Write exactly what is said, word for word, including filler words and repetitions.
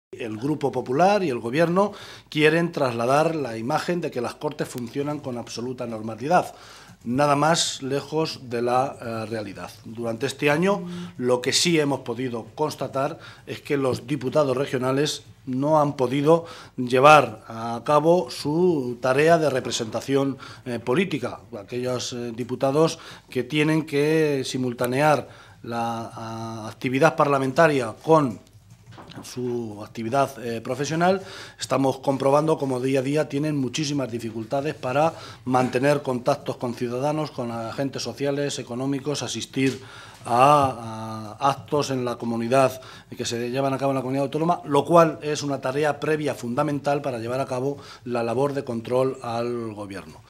El Grupo Popular y el Gobierno quieren trasladar la imagen de que las Cortes funcionan con absoluta normalidad. Nada más lejos de la eh, realidad. Durante este año, lo que sí hemos podido constatar es que los diputados regionales no han podido llevar a cabo su tarea de representación eh, política. Aquellos eh, diputados que tienen que simultanear la a, actividad parlamentaria con su actividad eh, profesional, estamos comprobando como día a día tienen muchísimas dificultades para mantener contactos con ciudadanos, con agentes sociales, económicos, asistir a, a actos en la comunidad que se llevan a cabo en la comunidad autónoma, lo cual es una tarea previa fundamental para llevar a cabo la labor de control al Gobierno.